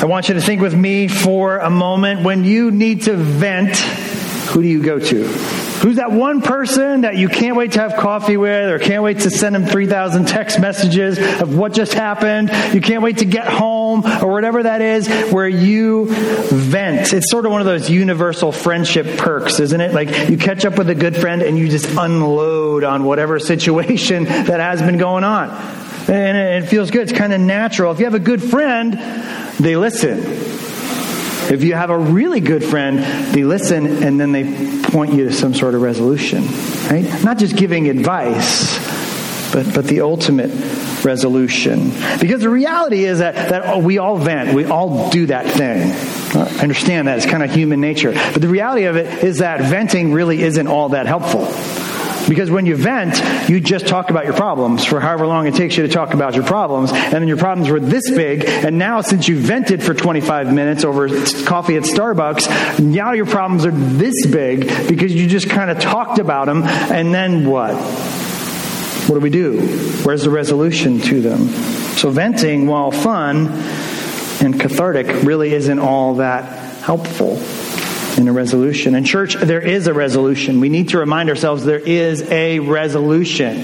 I want you to think with me for a moment. When you need to vent, who do you go to? Who's that one person that you can't wait to have coffee with, or can't wait to send them 3,000 text messages of what just happened? You can't wait to get home, or whatever that is, where you vent. It's sort of one of those universal friendship perks, isn't it? Like you catch up with a good friend and you just unload on whatever situation that has been going on. And it feels good. It's kind of natural. If you have a good friend, they listen. If you have a really good friend, they listen and then they point you to some sort of resolution, right? Not just giving advice, but the ultimate resolution. Because the reality is that we all vent. We all do that thing. I understand that. It's kind of human nature. But the reality of it is that venting really isn't all that helpful. Because when you vent, you just talk about your problems for however long it takes you to talk about your problems. And then your problems were this big. And now since you vented for 25 minutes over coffee at Starbucks, now your problems are this big because you just kind of talked about them. And then what? What do we do? Where's the resolution to them? So venting, while fun and cathartic, really isn't all that helpful in a resolution. In church, there is a resolution. We need to remind ourselves there is a resolution.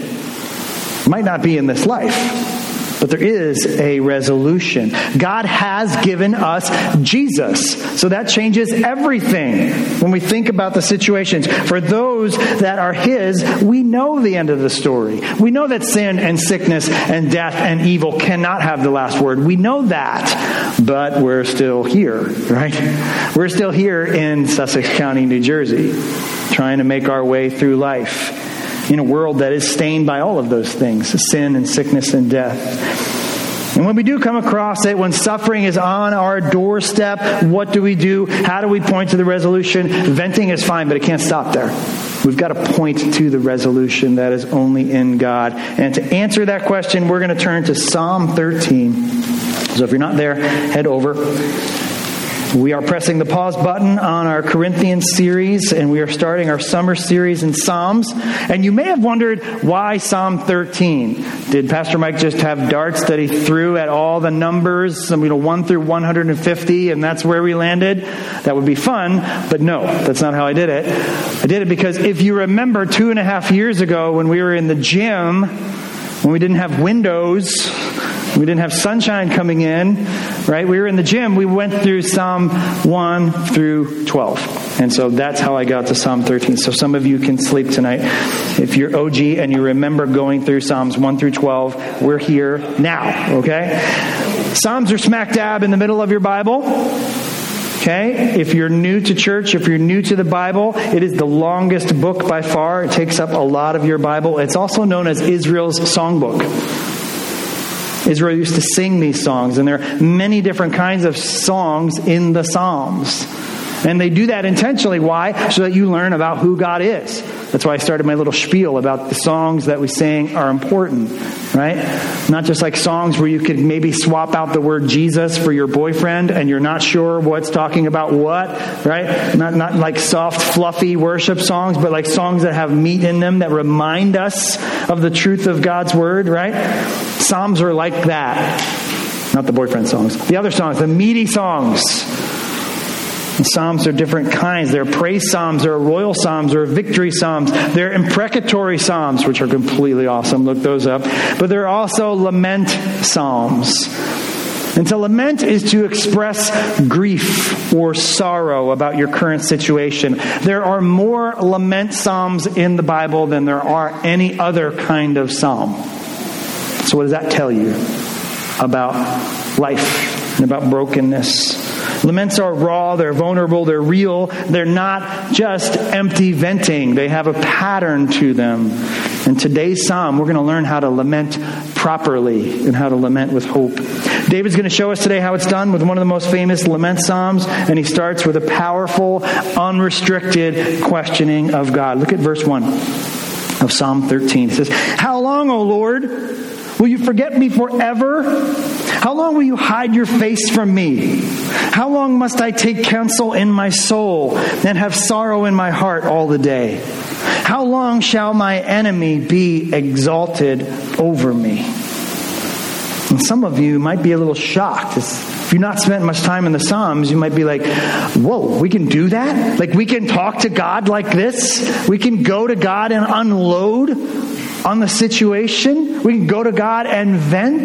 It might not be in this life, but there is a resolution. God has given us Jesus. So that changes everything when we think about the situations. For those that are His, we know the end of the story. We know that sin and sickness and death and evil cannot have the last word. We know that. But we're still here, right? We're still here in Sussex County, New Jersey, trying to make our way through life in a world that is stained by all of those things, sin and sickness and death. And when we do come across it, when suffering is on our doorstep, what do we do? How do we point to the resolution? Venting is fine, but it can't stop there. We've got to point to the resolution that is only in God. And to answer that question, we're going to turn to Psalm 13. So if you're not there, head over. We are pressing the pause button on our Corinthians series, and we are starting our summer series in Psalms. And you may have wondered, why Psalm 13? Did Pastor Mike just have darts that he threw at all the numbers, 1 through 150, and that's where we landed? That would be fun, but no, that's not how I did it. I did it because if you remember 2.5 years ago when we were in the gym, when we didn't have windows, we didn't have sunshine coming in, right? We were in the gym. We went through Psalm 1 through 12. And so that's how I got to Psalm 13. So some of you can sleep tonight. If you're OG and you remember going through Psalms 1 through 12, we're here now, okay? Psalms are smack dab in the middle of your Bible. Okay, if you're new to church, if you're new to the Bible, it is the longest book by far. It takes up a lot of your Bible. It's also known as Israel's songbook. Israel used to sing these songs, and there are many different kinds of songs in the Psalms. And they do that intentionally. Why? So that you learn about who God is. That's why I started my little spiel about the songs that we sing are important, right? Not just like songs where you could maybe swap out the word Jesus for your boyfriend and you're not sure what's talking about what, right? Not like soft, fluffy worship songs, but like songs that have meat in them that remind us of the truth of God's word, right? Psalms are like that. Not the boyfriend songs. The other songs, the meaty songs. The Psalms are different kinds. There are praise Psalms, there are royal Psalms, there are victory Psalms, there are imprecatory Psalms, which are completely awesome. Look those up. But there are also lament Psalms. And to lament is to express grief or sorrow about your current situation. There are more lament Psalms in the Bible than there are any other kind of Psalm. So what does that tell you about life and about brokenness? Laments are raw, they're vulnerable, they're real. They're not just empty venting. They have a pattern to them. In today's psalm, we're going to learn how to lament properly and how to lament with hope. David's going to show us today how it's done with one of the most famous lament psalms, and he starts with a powerful, unrestricted questioning of God. Look at verse 1 of Psalm 13. It says, "How long, O Lord, will you forget me forever? How long will you hide your face from me? How long must I take counsel in my soul and have sorrow in my heart all the day? How long shall my enemy be exalted over me?" And some of you might be a little shocked. If you've not spent much time in the Psalms, you might be like, whoa, we can do that? Like we can talk to God like this? We can go to God and unload on the situation? We can go to God and vent?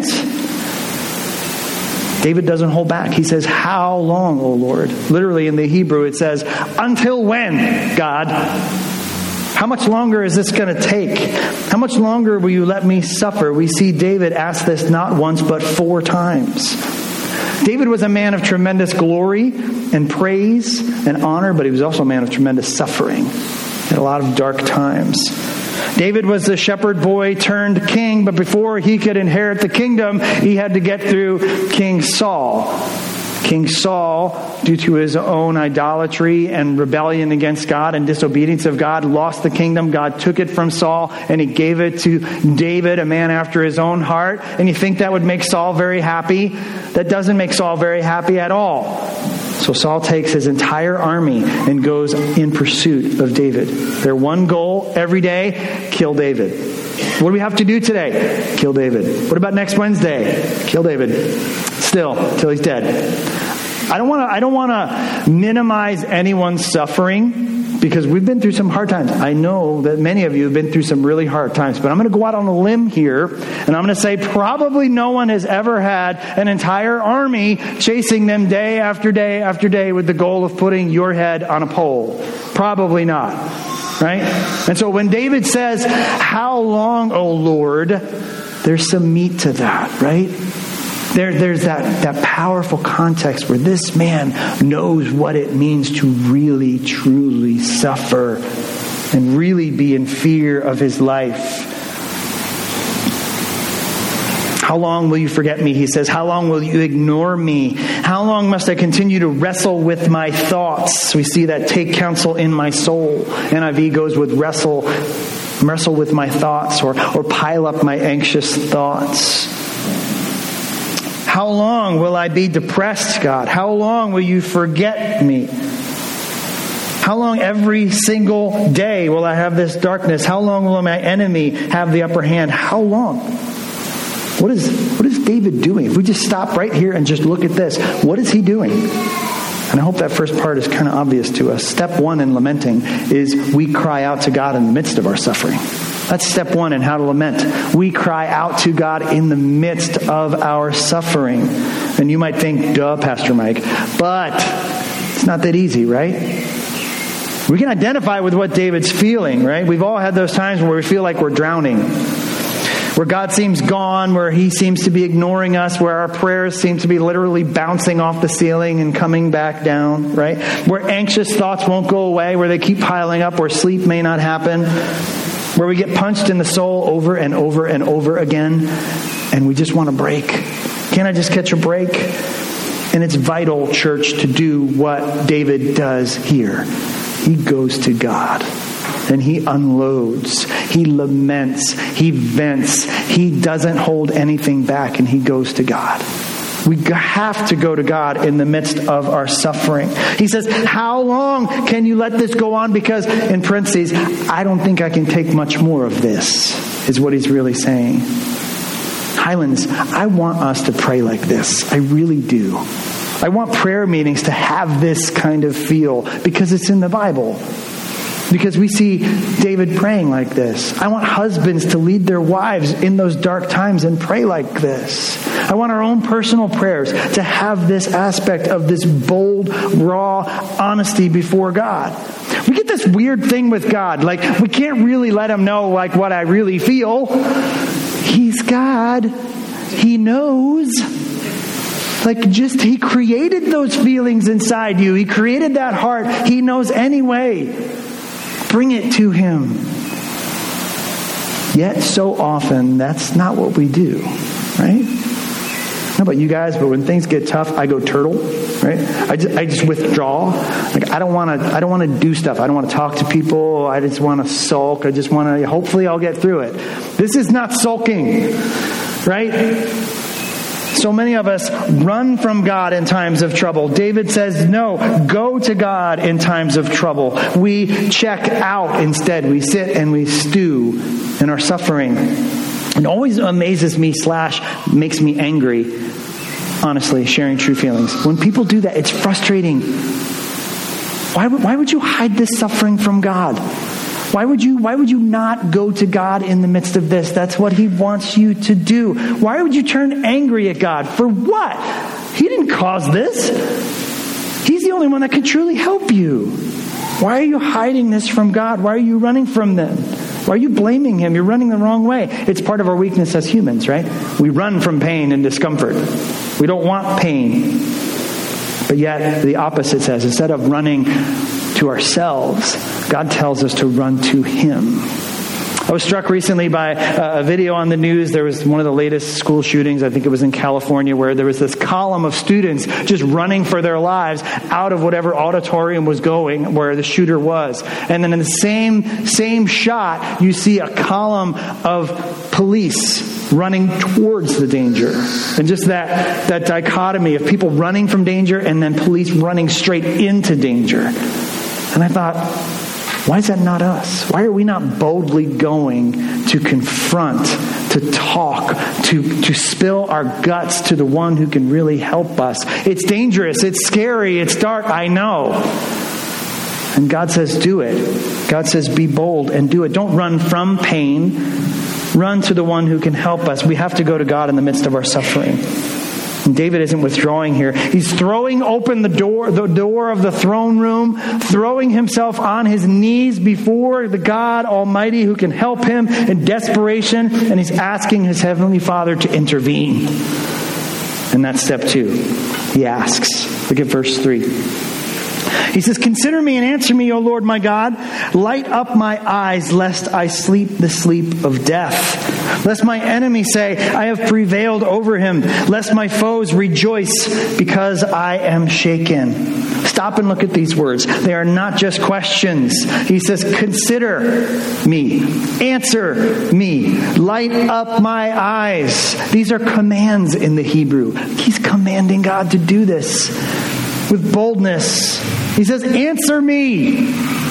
David doesn't hold back. He says, how long, O Lord? Literally in the Hebrew it says, until when, God? How much longer is this going to take? How much longer will you let me suffer? We see David ask this not once but 4 times. David was a man of tremendous glory and praise and honor, but he was also a man of tremendous suffering. He had a lot of dark times. David was the shepherd boy turned king, but before he could inherit the kingdom, he had to get through King Saul. King Saul, due to his own idolatry and rebellion against God and disobedience of God, lost the kingdom. God took it from Saul and he gave it to David, a man after his own heart. And you think that would make Saul very happy? That doesn't make Saul very happy at all. So Saul takes his entire army and goes in pursuit of David. Their one goal every day, kill David. What do we have to do today? Kill David. What about next Wednesday? Kill David. Still, till he's dead. I don't want to minimize anyone's suffering because we've been through some hard times. I know that many of you have been through some really hard times, but I'm going to go out on a limb here and I'm going to say probably no one has ever had an entire army chasing them day after day after day with the goal of putting your head on a pole. Probably not. Right? And so when David says, how long, O Lord, there's some meat to that, right? There's that powerful context where this man knows what it means to really, truly suffer and really be in fear of his life. How long will you forget me? He says, how long will you ignore me? How long must I continue to wrestle with my thoughts? We see that take counsel in my soul. NIV goes with wrestle with my thoughts or pile up my anxious thoughts. How long will I be depressed, God? How long will you forget me? How long every single day will I have this darkness? How long will my enemy have the upper hand? How long? What is David doing? If we just stop right here and just look at this, what is he doing? And I hope that first part is kind of obvious to us. Step 1 in lamenting is we cry out to God in the midst of our suffering. That's step 1 in how to lament. We cry out to God in the midst of our suffering. And you might think, duh, Pastor Mike. But it's not that easy, right? We can identify with what David's feeling, right? We've all had those times where we feel like we're drowning. Where God seems gone, where he seems to be ignoring us, where our prayers seem to be literally bouncing off the ceiling and coming back down, right? Where anxious thoughts won't go away, where they keep piling up, where sleep may not happen, where we get punched in the soul over and over and over again, and we just want to break. Can't I just catch a break? And it's vital, church, to do what David does here. He goes to God. And he unloads, he laments, he vents, he doesn't hold anything back, and he goes to God. We have to go to God in the midst of our suffering. He says, how long can you let this go on? Because, in parentheses, I don't think I can take much more of this, is what he's really saying. Highlands, I want us to pray like this. I really do. I want prayer meetings to have this kind of feel because it's in the Bible. Because we see David praying like this. I want husbands to lead their wives in those dark times and pray like this. I want our own personal prayers to have this aspect of this bold, raw honesty before God. We get this weird thing with God. Like, we can't really let him know like what I really feel. He's God. He knows. Like, just, he created those feelings inside you. He created that heart. He knows anyway. Bring it to him. Yet so often, that's not what we do, right? I don't know about you guys, but when things get tough, I go turtle, right? I just withdraw. Like, I don't want to do stuff. I don't want to talk to people. I just want to sulk. I just want to, hopefully I'll get through it. This is not sulking, right? So many of us run from God in times of trouble. David says, no, go to God in times of trouble. We check out instead. We sit and we stew in our suffering. It always amazes me / makes me angry honestly, sharing true feelings. When people do that, it's frustrating. Why would you hide this suffering from God? Why would you not go to God in the midst of this? That's what he wants you to do. Why would you turn angry at God? For what? He didn't cause this. He's the only one that can truly help you. Why are you hiding this from God? Why are you running from them? Why are you blaming him? You're running the wrong way. It's part of our weakness as humans, right? We run from pain and discomfort. We don't want pain. But yet, the opposite says, instead of running to ourselves, God tells us to run to him. I was struck recently by a video on the news. There was one of the latest school shootings. I think it was in California, where there was this column of students just running for their lives out of whatever auditorium was going where the shooter was. And then in the same shot, you see a column of police running towards the danger. And just that dichotomy of people running from danger and then police running straight into danger. And I thought, why is that not us? Why are we not boldly going to confront, to talk, to spill our guts to the one who can really help us? It's dangerous. It's scary. It's dark. I know. And God says, do it. God says, be bold and do it. Don't run from pain. Run to the one who can help us. We have to go to God in the midst of our suffering. And David isn't withdrawing here. He's throwing open the door of the throne room, throwing himself on his knees before the God Almighty who can help him in desperation, and he's asking his heavenly Father to intervene. And that's step 2. He asks. Look at verse 3. He says, consider me and answer me, O Lord my God. Light up my eyes, lest I sleep the sleep of death. Lest my enemies say, I have prevailed over him. Lest my foes rejoice because I am shaken. Stop and look at these words. They are not just questions. He says, consider me. Answer me. Light up my eyes. These are commands in the Hebrew. He's commanding God to do this with boldness. He says, answer me.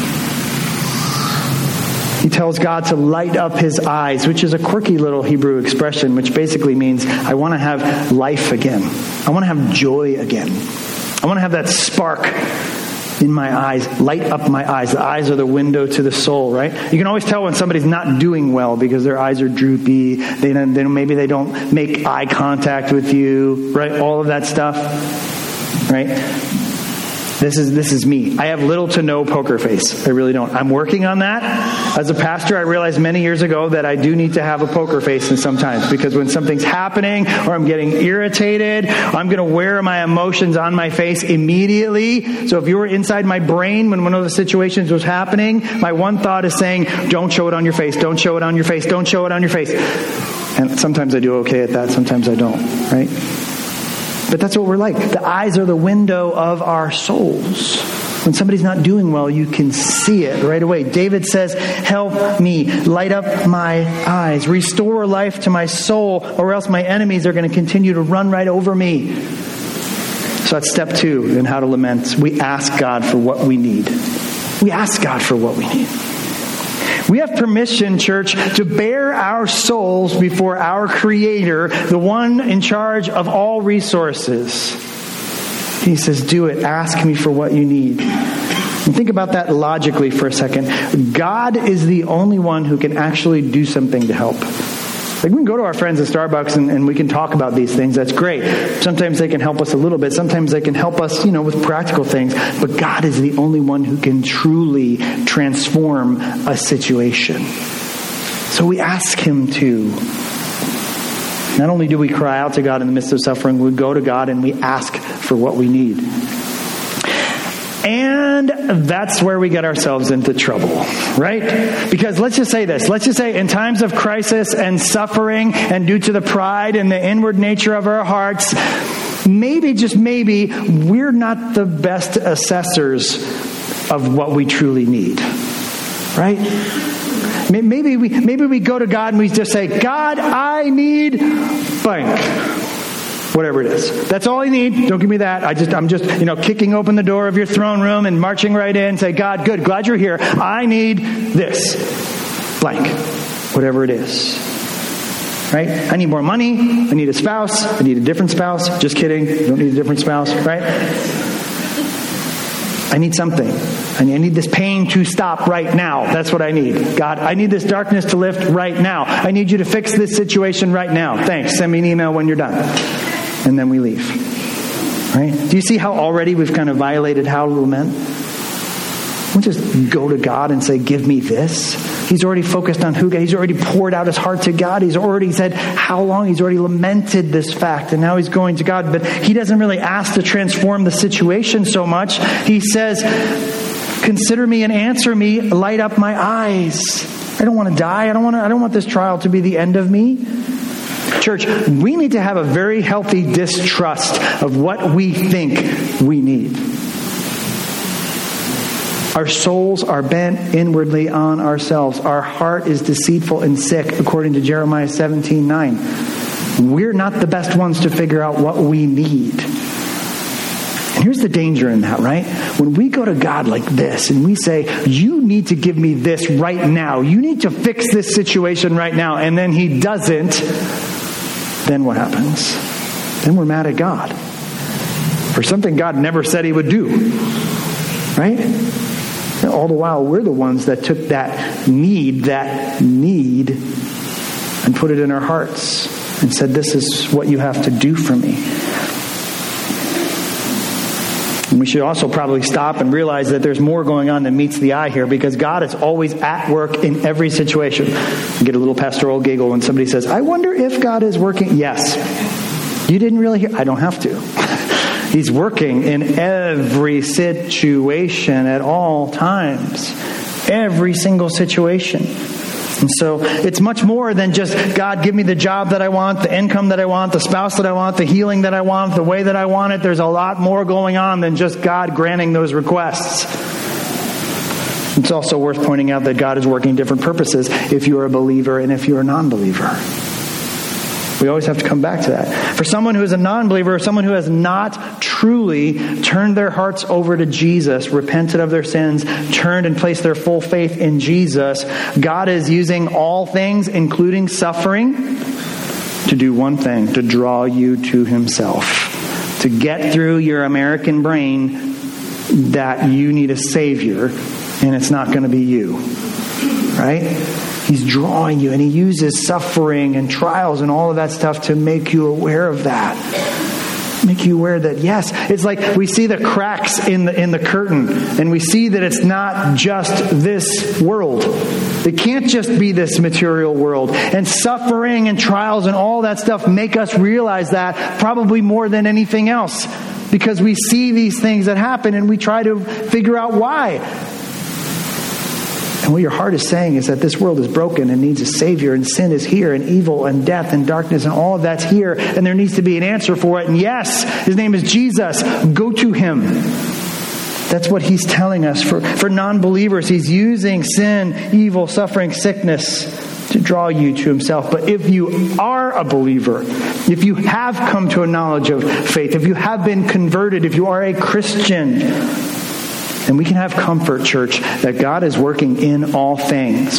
He tells God to light up his eyes, which is a quirky little Hebrew expression, which basically means I want to have life again. I want to have joy again. I want to have that spark in my eyes. Light up my eyes. The eyes are the window to the soul, right? You can always tell when somebody's not doing well because their eyes are droopy. Maybe they don't make eye contact with you, right? All of that stuff, right? This is me. I have little to no poker face. I really don't. I'm working on that. As a pastor, I realized many years ago that I do need to have a poker face sometimes, because when something's happening or I'm getting irritated, I'm going to wear my emotions on my face immediately. So if you were inside my brain when one of the situations was happening, my one thought is saying, don't show it on your face, don't show it on your face, don't show it on your face. And sometimes I do okay at that, sometimes I don't, right? But that's what we're like. The eyes are the window of our souls. When somebody's not doing well, you can see it right away. David says, help me, light up my eyes, restore life to my soul, or else my enemies are going to continue to run right over me. So that's step 2 in how to lament. We ask God for what we need. We ask God for what we need. We have permission, church, to bear our souls before our Creator, the one in charge of all resources. He says, do it. Ask me for what you need. And think about that logically for a second. God is the only one who can actually do something to help. Like, we can go to our friends at Starbucks and we can talk about these things. That's great. Sometimes they can help us a little bit. Sometimes they can help us, with practical things. But God is the only one who can truly transform a situation. So we ask him to. Not only do we cry out to God in the midst of suffering, we go to God and we ask for what we need. And that's where we get ourselves into trouble, right? Because let's just say this. Let's just say in times of crisis and suffering and due to the pride and the inward nature of our hearts, maybe, just maybe, we're not the best assessors of what we truly need, right? Maybe we go to God and we just say, God, I need blank. Whatever it is. That's all I need. Don't give me that. I'm just kicking open the door of your throne room and marching right in. Say, God, good. Glad you're here. I need this. Blank. Whatever it is. right? I need more money. I need a spouse. I need a different spouse. Just kidding. You don't need a different spouse, right? I need something. I need this pain to stop right now. That's what I need. God, I need this darkness to lift right now. I need you to fix this situation right now. Thanks. Send me an email when you're done. And then we leave. Right? Do you see how already we've kind of violated how to lament? We just go to God and say, give me this. He's already focused on who God. He's already poured out his heart to God. He's already said how long. He's already lamented this fact. And now he's going to God. But he doesn't really ask to transform the situation so much. He says, consider me and answer me. Light up my eyes. I don't want to die. I don't want this trial to be the end of me. Church, we need to have a very healthy distrust of what we think we need. Our souls are bent inwardly on ourselves. Our heart is deceitful and sick, according to Jeremiah 17:9. We're not the best ones to figure out what we need. And here's the danger in that, right? When we go to God like this and we say, you need to give me this right now. You need to fix this situation right now. And then he doesn't. Then what happens? Then we're mad at God for something God never said he would do. Right? And all the while, we're the ones that took that need, and put it in our hearts and said, this is what you have to do for me. And we should also probably stop and realize that there's more going on than meets the eye here, because God is always at work in every situation. You get a little pastoral giggle when somebody says, I wonder if God is working. Yes. You didn't really hear. I don't have to. He's working in every situation at all times. Every single situation. And so it's much more than just, God, give me the job that I want, the income that I want, the spouse that I want, the healing that I want, the way that I want it. There's a lot more going on than just God granting those requests. It's also worth pointing out that God is working different purposes if you're a believer and if you're a non-believer. We always have to come back to that. For someone who is a non-believer, or someone who has not truly turned their hearts over to Jesus, repented of their sins, turned and placed their full faith in Jesus, God is using all things, including suffering, to do one thing: to draw you to himself. To get through your American brain that you need a savior, and it's not going to be you. Right? He's drawing you, and he uses suffering and trials and all of that stuff to make you aware of that. Make you aware that, yes, it's like we see the cracks in the curtain, and we see that it's not just this world. It can't just be this material world. And suffering and trials and all that stuff make us realize that probably more than anything else, because we see these things that happen and we try to figure out why. And what your heart is saying is that this world is broken and needs a savior, and sin is here, and evil and death and darkness and all of that's here, and there needs to be an answer for it. And yes, his name is Jesus. Go to him. That's what he's telling us. For non-believers, he's using sin, evil, suffering, sickness to draw you to himself. But if you are a believer, if you have come to a knowledge of faith, if you have been converted, if you are a Christian, and we can have comfort, church, that God is working in all things,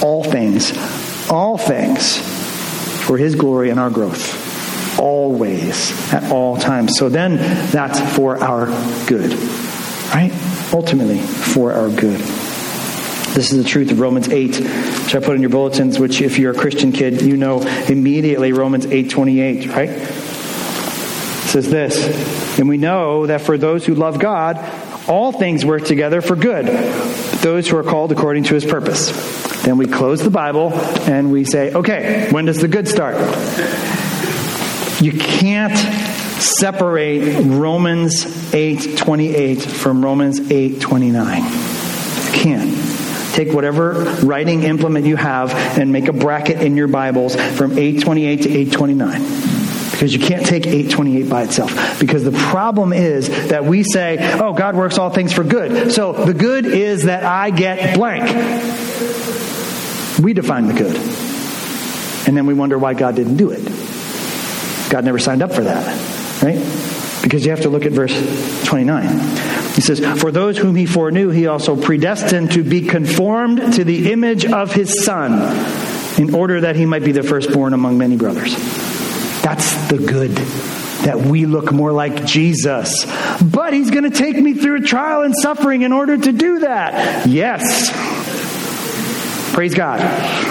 for his glory and our growth. Always, at all times. So then, that's for our good. Right? Ultimately, for our good. This is the truth of Romans 8, which I put in your bulletins, which if you're a Christian kid, you know immediately Romans 8:28, right? It says this, and we know that for those who love God, all things work together for good, those who are called according to his purpose. Then we close the Bible and we say, okay, when does the good start? You can't separate Romans 8:28 from Romans 8:29. You can't. Take whatever writing implement you have and make a bracket in your Bibles from 8:28 to 8:29. Because you can't take 8:28 by itself. Because the problem is that we say, oh, God works all things for good. So the good is that I get blank. We define the good. And then we wonder why God didn't do it. God never signed up for that. Right? Because you have to look at verse 29. He says, for those whom he foreknew, he also predestined to be conformed to the image of his Son, in order that he might be the firstborn among many brothers. That's the good, that we look more like Jesus. But he's going to take me through a trial and suffering in order to do that. Yes. Praise God.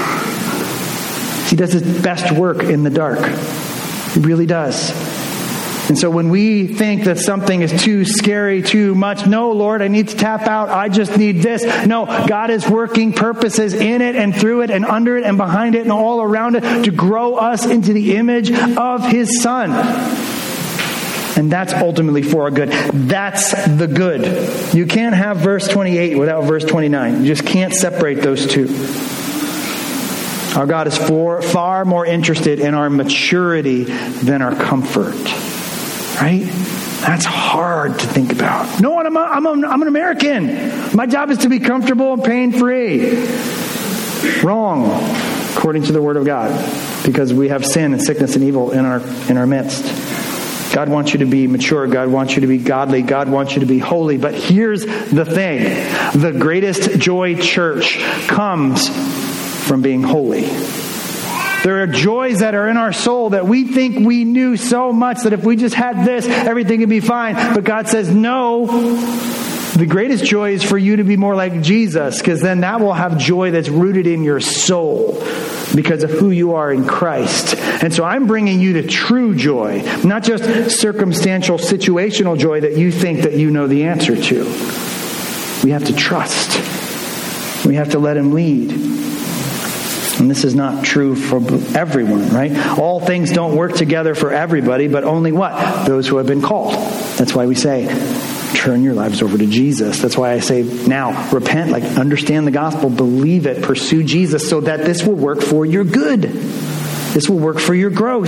He does his best work in the dark. He really does. And so when we think that something is too scary, too much, no, Lord, I need to tap out. I just need this. No, God is working purposes in it and through it and under it and behind it and all around it to grow us into the image of his Son. And that's ultimately for our good. That's the good. You can't have verse 28 without verse 29. You just can't separate those two. Our God is far more interested in our maturity than our comfort. Right? That's hard to think about. No, I'm an American. My job is to be comfortable and pain-free. Wrong, according to the Word of God, because we have sin and sickness and evil in our midst. God wants you to be mature. God wants you to be godly. God wants you to be holy. But here's the thing. The greatest joy, church, comes from being holy. There are joys that are in our soul that we think we knew so much that if we just had this, everything would be fine. But God says, no, the greatest joy is for you to be more like Jesus, because then that will have joy that's rooted in your soul because of who you are in Christ. And so I'm bringing you to true joy, not just circumstantial, situational joy that you think that you know the answer to. We have to trust. We have to let him lead. And this is not true for everyone, right? All things don't work together for everybody, but only what? Those who have been called. That's why we say, turn your lives over to Jesus. That's why I say now, repent, understand the gospel, believe it, pursue Jesus so that this will work for your good. This will work for your growth.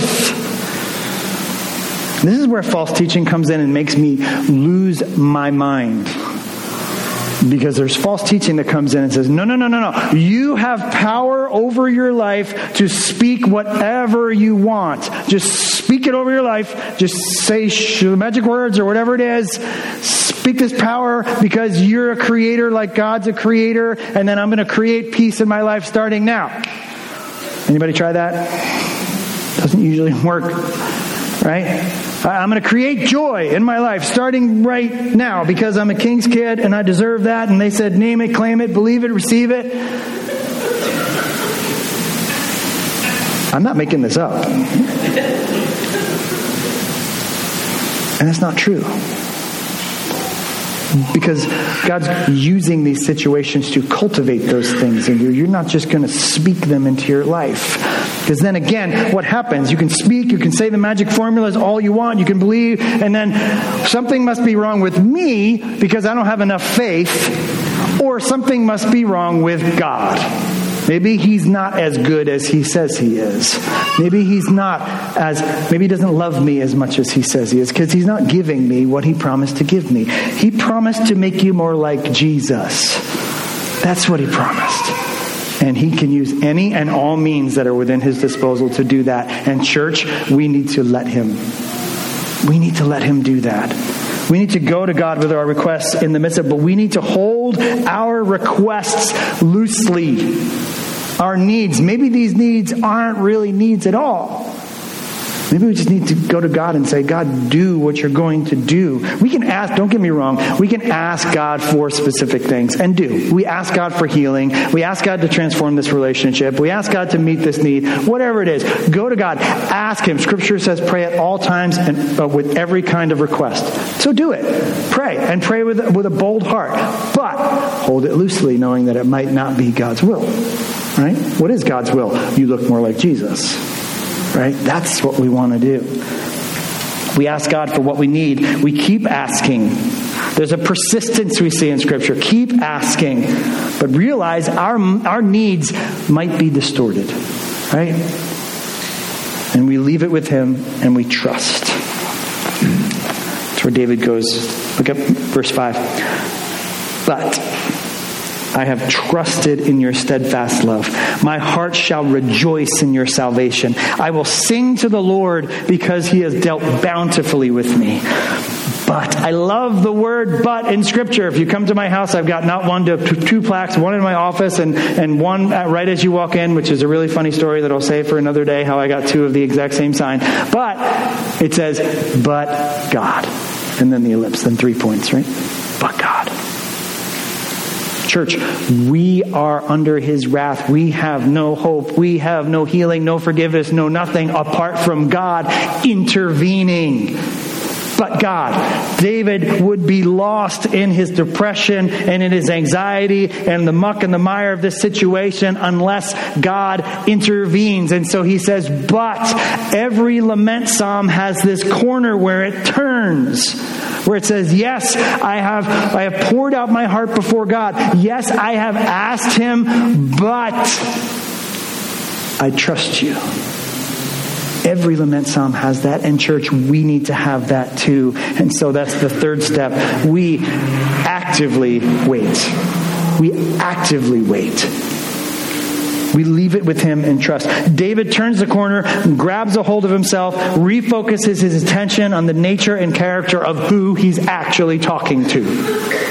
This is where false teaching comes in and makes me lose my mind. Because there's false teaching that comes in and says, no. You have power over your life to speak whatever you want. Just speak it over your life. Just say the magic words or whatever it is. Speak this power because you're a creator like God's a creator. And then I'm going to create peace in my life starting now. Anybody try that? Doesn't usually work, right? I'm going to create joy in my life starting right now because I'm a king's kid and I deserve that. And they said, name it, claim it, believe it, receive it. I'm not making this up. And that's not true. Because God's using these situations to cultivate those things in you. You're not just going to speak them into your life. Because then again, what happens? You can speak, you can say the magic formulas all you want, you can believe, and then something must be wrong with me because I don't have enough faith, or something must be wrong with God. Maybe he's not as good as he says he is. Maybe he doesn't love me as much as he says he is because he's not giving me what he promised to give me. He promised to make you more like Jesus. That's what he promised. And he can use any and all means that are within his disposal to do that. And church, we need to let him. We need to let him do that. We need to go to God with our requests in the midst of, but we need to hold our requests loosely. Our needs. Maybe these needs aren't really needs at all. Maybe we just need to go to God and say, God, do what you're going to do. We can ask, don't get me wrong, we can ask God for specific things and do. We ask God for healing. We ask God to transform this relationship. We ask God to meet this need. Whatever it is, go to God. Ask him. Scripture says pray at all times and with every kind of request. So do it. Pray and pray with a bold heart. But hold it loosely knowing that it might not be God's will. Right? What is God's will? You look more like Jesus. Right? That's what we want to do. We ask God for what we need. We keep asking. There's a persistence we see in Scripture. Keep asking. But realize our needs might be distorted. Right? And we leave it with him and we trust. That's where David goes. Look at verse 5. But I have trusted in your steadfast love. My heart shall rejoice in your salvation. I will sing to the Lord because he has dealt bountifully with me. But. I love the word but in Scripture. If you come to my house, I've got not one, two plaques, one in my office and one right as you walk in, which is a really funny story that I'll say for another day, how I got two of the exact same sign. But it says, but God. And then the ellipse, then 3 points, right? But God. Church, we are under his wrath. We have no hope. We have no healing, no forgiveness, no nothing apart from God intervening. But God. David would be lost in his depression and in his anxiety and the muck and the mire of this situation unless God intervenes. And so he says, but every lament psalm has this corner where it turns, where it says, yes, I have poured out my heart before God. Yes, I have asked him, but I trust you. Every lament psalm has that. And church, we need to have that too. And so that's the third step. We actively wait. We actively wait. We leave it with him in trust. David turns the corner, grabs a hold of himself, refocuses his attention on the nature and character of who he's actually talking to.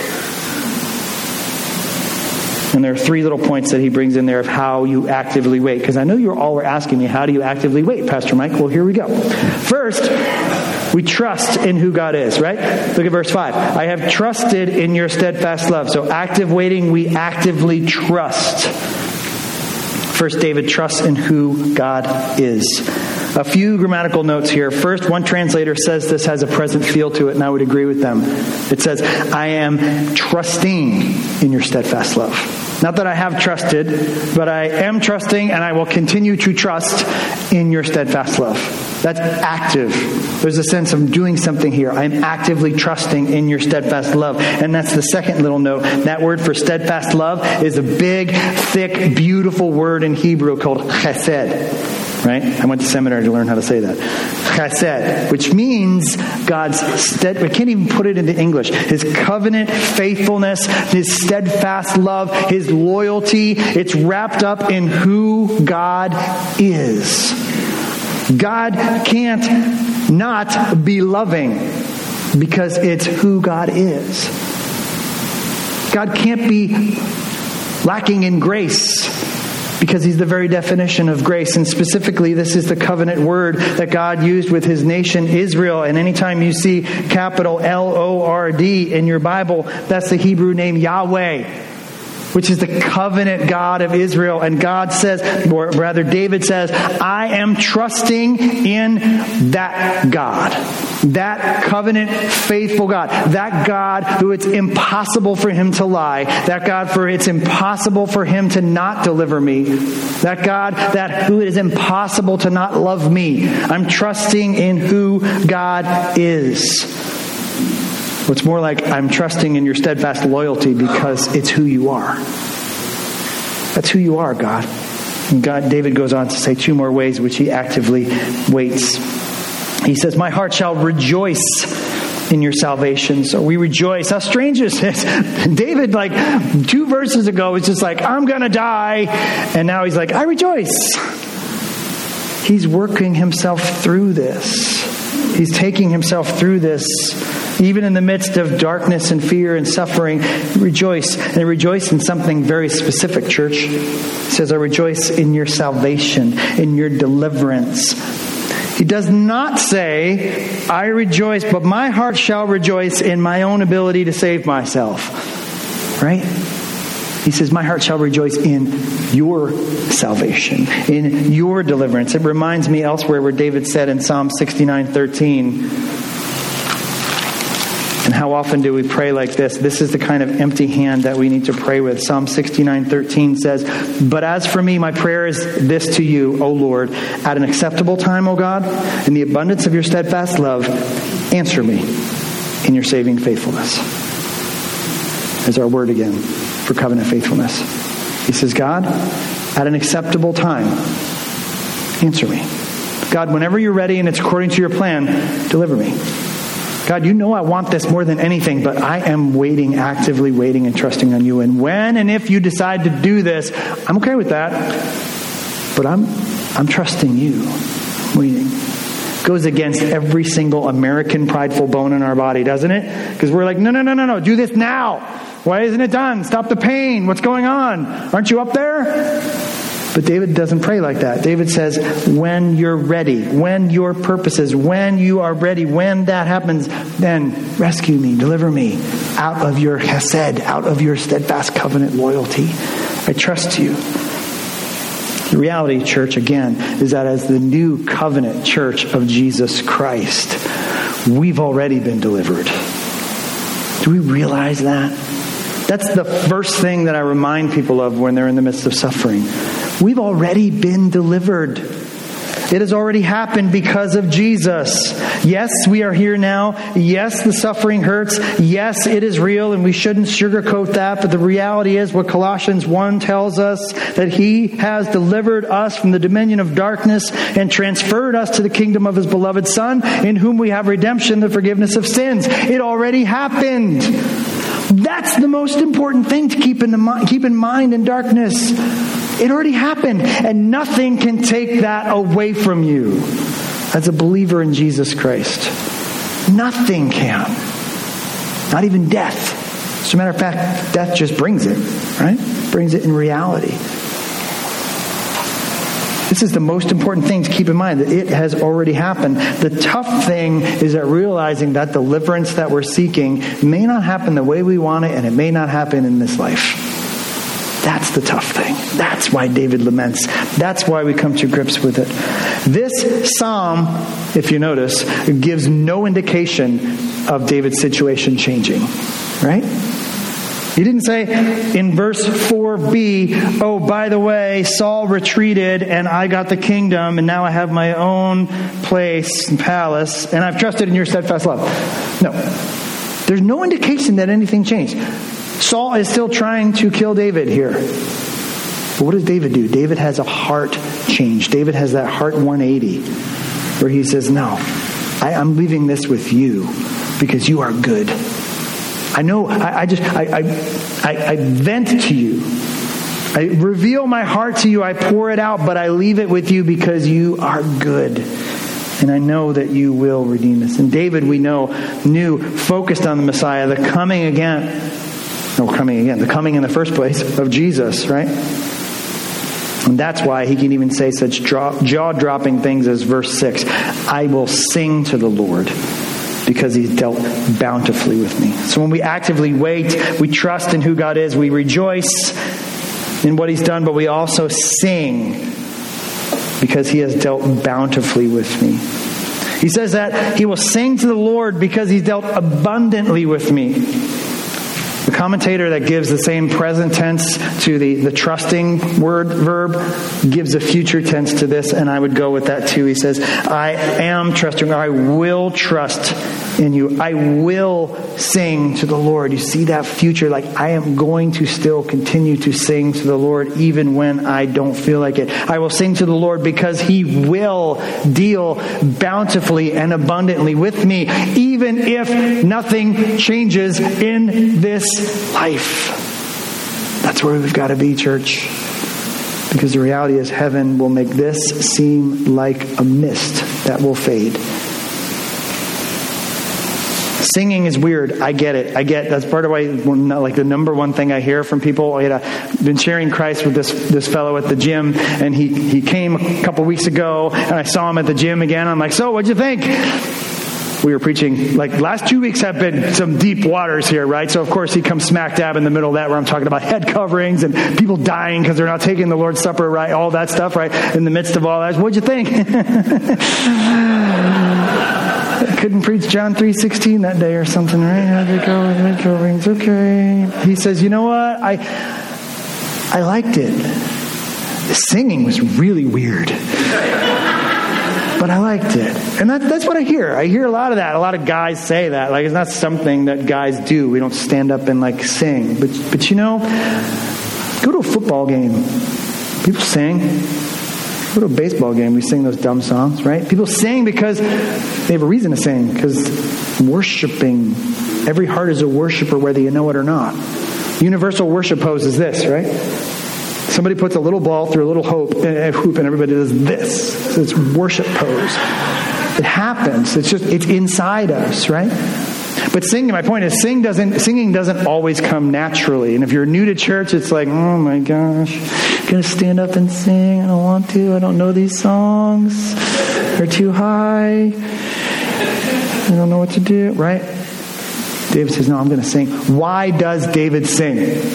And there are 3 little points that he brings in there of how you actively wait. Because I know you all were asking me, how do you actively wait, Pastor Mike? Well, here we go. First, we trust in who God is, right? Look at verse 5. I have trusted in your steadfast love. So active waiting, we actively trust. First, David trusts in who God is. A few grammatical notes here. First, one translator says this has a present feel to it, and I would agree with them. It says, I am trusting in your steadfast love. Not that I have trusted, but I am trusting and I will continue to trust in your steadfast love. That's active. There's a sense of doing something here. I'm actively trusting in your steadfast love. And that's the second little note. That word for steadfast love is a big, thick, beautiful word in Hebrew called chesed. Right? I went to seminary to learn how to say that. Chesed, which means God's we can't even put it into English. His covenant faithfulness, his steadfast love, his loyalty. It's wrapped up in who God is. God can't not be loving because it's who God is. God can't be lacking in grace because he's the very definition of grace. And specifically, this is the covenant word that God used with his nation Israel. And anytime you see capital L-O-R-D in your Bible, that's the Hebrew name Yahweh, which is the covenant God of Israel. And God says, or rather David says, I am trusting in that God, that covenant faithful God, that God who it's impossible for him to lie, that God for it's impossible for him to not deliver me, that God that who it is impossible to not love me. I'm trusting in who God is. What's more like, I'm trusting in your steadfast loyalty because it's who you are. That's who you are, God. And David goes on to say 2 more ways which he actively waits. He says, my heart shall rejoice in your salvation. So we rejoice. How strange is this? David, 2 verses ago, was just like, I'm going to die. And now he's like, I rejoice. He's working himself through this. He's taking himself through this. Even in the midst of darkness and fear and suffering, rejoice. And rejoice in something very specific, church. It says, I rejoice in your salvation, in your deliverance. He does not say, I rejoice, but my heart shall rejoice in my own ability to save myself. Right? He says, my heart shall rejoice in your salvation, in your deliverance. It reminds me elsewhere where David said in Psalm 69:13, and how often do we pray like this? This is the kind of empty hand that we need to pray with. Psalm 69:13 says, but as for me, my prayer is this to you, O Lord, at an acceptable time, O God, in the abundance of your steadfast love, answer me in your saving faithfulness. There's our word again for covenant faithfulness. He says, God, at an acceptable time, answer me. God, whenever you're ready and it's according to your plan, deliver me. God, you know I want this more than anything, but I am waiting, actively waiting and trusting on you. And when and if you decide to do this, I'm okay with that. But I'm trusting you. I'm waiting. Goes against every single American prideful bone in our body, doesn't it? Because we're like, no, do this now. Why isn't it done? Stop the pain. What's going on? Aren't you up there? But David doesn't pray like that. David says, when you're ready, when your purposes, when you are ready, when that happens, then rescue me, deliver me out of your chesed, out of your steadfast covenant loyalty. I trust you. The reality, church, again, is that as the new covenant church of Jesus Christ, we've already been delivered. Do we realize that? That's the first thing that I remind people of when they're in the midst of suffering. We've already been delivered. It has already happened because of Jesus. Yes, we are here now. Yes, the suffering hurts. Yes, it is real, and we shouldn't sugarcoat that. But the reality is what Colossians 1 tells us, that He has delivered us from the dominion of darkness and transferred us to the kingdom of His beloved Son, in whom we have redemption, the forgiveness of sins. It already happened. That's the most important thing to keep in mind in darkness. It already happened, and nothing can take that away from you as a believer in Jesus Christ. Nothing can. Not even death. As a matter of fact, death just brings it, right? Brings it in reality. This is the most important thing to keep in mind, that it has already happened. The tough thing is that realizing that deliverance that we're seeking may not happen the way we want it, and it may not happen in this life. That's the tough thing. That's why David laments. That's why we come to grips with it. This psalm, if you notice, gives no indication of David's situation changing. Right? He didn't say in verse 4b, oh, by the way, Saul retreated and I got the kingdom and now I have my own place and palace and I've trusted in your steadfast love. No. There's no indication that anything changed. Saul is still trying to kill David here. But what does David do? David has a heart change. David has that heart 180 where he says, no, I'm leaving this with you because you are good. I know, I vent to you. I reveal my heart to you. I pour it out, but I leave it with you because you are good. And I know that you will redeem us. And David, we know, focused on the Messiah, the coming in the first place of Jesus, right? And that's why he can even say such jaw-dropping things as verse 6. I will sing to the Lord because He's dealt bountifully with me. So when we actively wait, we trust in who God is, we rejoice in what He's done, but we also sing because He has dealt bountifully with me. He says that he will sing to the Lord because He's dealt abundantly with me. The commentator that gives the same present tense to the trusting verb gives a future tense to this, and I would go with that too. He says, I am trusting, or I will trust in you. I will sing to the Lord. You see that future, like I am going to still continue to sing to the Lord even when I don't feel like it. I will sing to the Lord because He will deal bountifully and abundantly with me, even if nothing changes in this life. That's where we've got to be, church. Because the reality is heaven will make this seem like a mist that will fade. Singing is weird. I get it. That's part of why, like, the number one thing I hear from people. I've been sharing Christ with this fellow at the gym, and he came a couple weeks ago, and I saw him at the gym again. I'm like, so what'd you think? We were preaching, like, last 2 weeks have been some deep waters here, right? So, of course, he comes smack dab in the middle of that where I'm talking about head coverings and people dying because they're not taking the Lord's Supper, right? All that stuff, right? In the midst of all that. What'd you think? I couldn't preach John 3:16 that day or something, right? Head coverings, okay. He says, you know what? I liked it. The singing was really weird. But I liked it. And that's what I hear. I hear a lot of that. A lot of guys say that. Like, it's not something that guys do. We don't stand up and, like, sing. But you know, go to a football game. People sing. Go to a baseball game. We sing those dumb songs, right? People sing because they have a reason to sing. Because worshiping. Every heart is a worshiper whether you know it or not. Universal worship pose is this, right? Somebody puts a little ball through a little hoop and everybody does this. So it's worship pose. It happens. It's inside us, right? But my point is, singing doesn't always come naturally. And if you're new to church, it's like, oh my gosh, I'm going to stand up and sing. I don't want to. I don't know these songs. They're too high. I don't know what to do, right? David says, no, I'm going to sing. Why does David sing?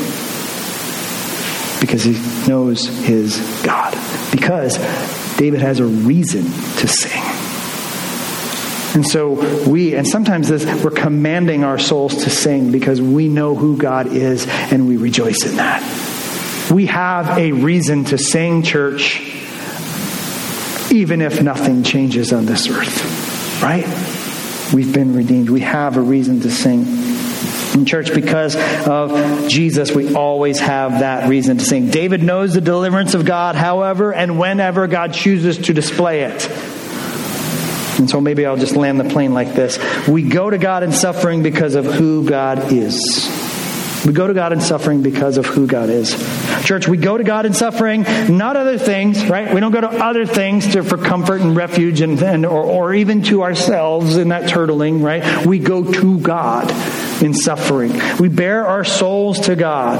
Because he knows his God. Because David has a reason to sing. And so sometimes we're commanding our souls to sing because we know who God is and we rejoice in that. We have a reason to sing, church, even if nothing changes on this earth, right? We've been redeemed. We have a reason to sing. In church, because of Jesus, we always have that reason to sing. David knows the deliverance of God, however and whenever God chooses to display it. And so maybe I'll just land the plane like this. We go to God in suffering because of who God is. We go to God in suffering because of who God is. Church, we go to God in suffering, not other things, right? We don't go to other things for comfort and refuge or even to ourselves in that turtling, right? We go to God in suffering. We bear our souls to God.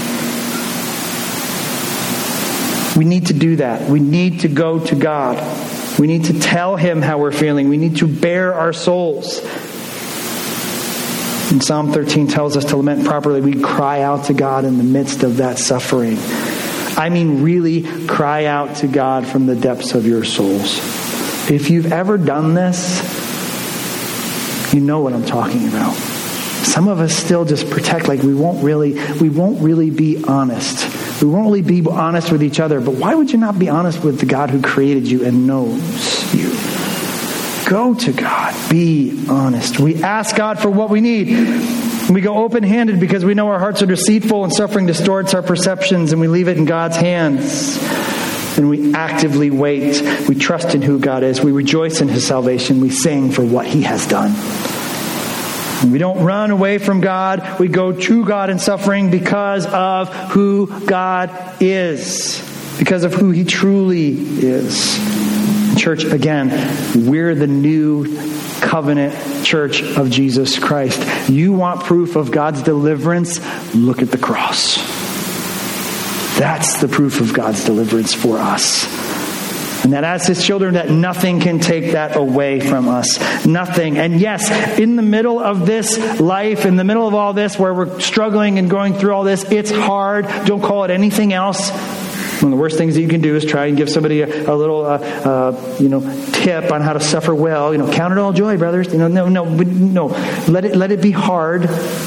We need to do that. We need to go to God. We need to tell Him how we're feeling. We need to bear our souls. And Psalm 13 tells us to lament properly. We cry out to God in the midst of that suffering. I mean, really cry out to God from the depths of your souls. If you've ever done this, you know what I'm talking about. Some of us still just protect, like we won't really be honest. We won't really be honest with each other. But why would you not be honest with the God who created you and knows you? Go to God. Be honest. We ask God for what we need. We go open-handed because we know our hearts are deceitful and suffering distorts our perceptions, and we leave it in God's hands. And we actively wait. We trust in who God is. We rejoice in His salvation. We sing for what He has done. And we don't run away from God. We go to God in suffering because of who God is. Because of who He truly is. Church, again, we're the new covenant church of Jesus Christ. You want proof of God's deliverance? Look at the cross. That's the proof of God's deliverance for us. And that as His children, that nothing can take that away from us. Nothing. And yes, in the middle of this life, in the middle of all this, where we're struggling and going through all this, it's hard. Don't call it anything else. One of the worst things that you can do is try and give somebody a little, tip on how to suffer well. Count it all joy, brothers. No. Let it be hard.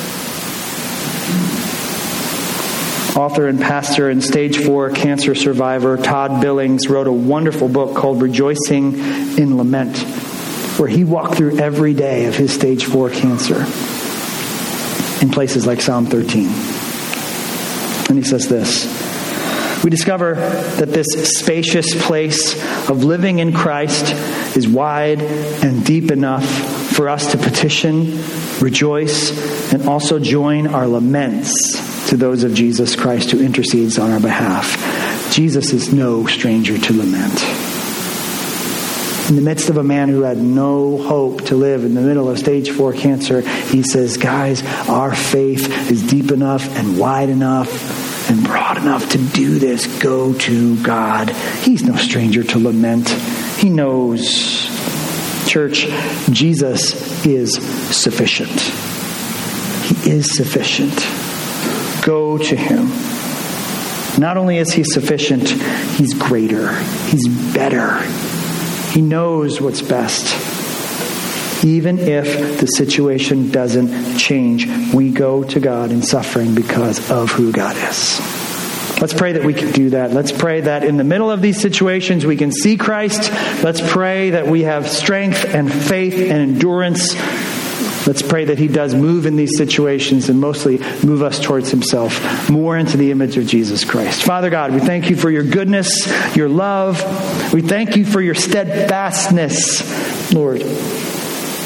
Author and pastor and stage 4 cancer survivor Todd Billings wrote a wonderful book called Rejoicing in Lament, where he walked through every day of his stage 4 cancer in places like Psalm 13. And he says this: we discover that this spacious place of living in Christ is wide and deep enough for us to petition, rejoice, and also join our laments to those of Jesus Christ who intercedes on our behalf. Jesus is no stranger to lament. In the midst of a man who had no hope to live in the middle of stage 4 cancer, he says, guys, our faith is deep enough and wide enough and broad enough to do this. Go to God. He's no stranger to lament. He knows. Church, Jesus is sufficient. He is sufficient. Go to Him. Not only is He sufficient, He's greater. He's better. He knows what's best. Even if the situation doesn't change, we go to God in suffering because of who God is. Let's pray that we can do that. Let's pray that in the middle of these situations we can see Christ. Let's pray that we have strength and faith and endurance. Let's pray that He does move in these situations and mostly move us towards Himself, more into the image of Jesus Christ. Father God, we thank You for Your goodness, Your love. We thank You for Your steadfastness, Lord.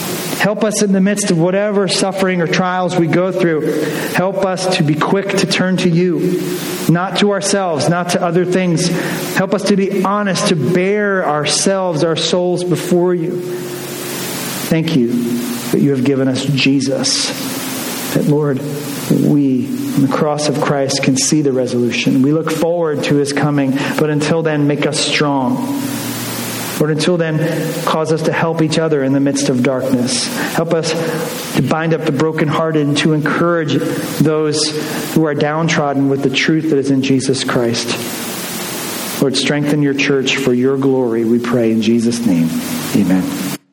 Help us in the midst of whatever suffering or trials we go through. Help us to be quick to turn to you, not to ourselves, not to other things. Help us to be honest, to bear ourselves, our souls before you. Thank you that you have given us Jesus. That, Lord, we, on the cross of Christ, can see the resolution. We look forward to his coming, but until then, make us strong. Lord, until then, cause us to help each other in the midst of darkness. Help us to bind up the brokenhearted and to encourage those who are downtrodden with the truth that is in Jesus Christ. Lord, strengthen your church for your glory, we pray in Jesus' name. Amen.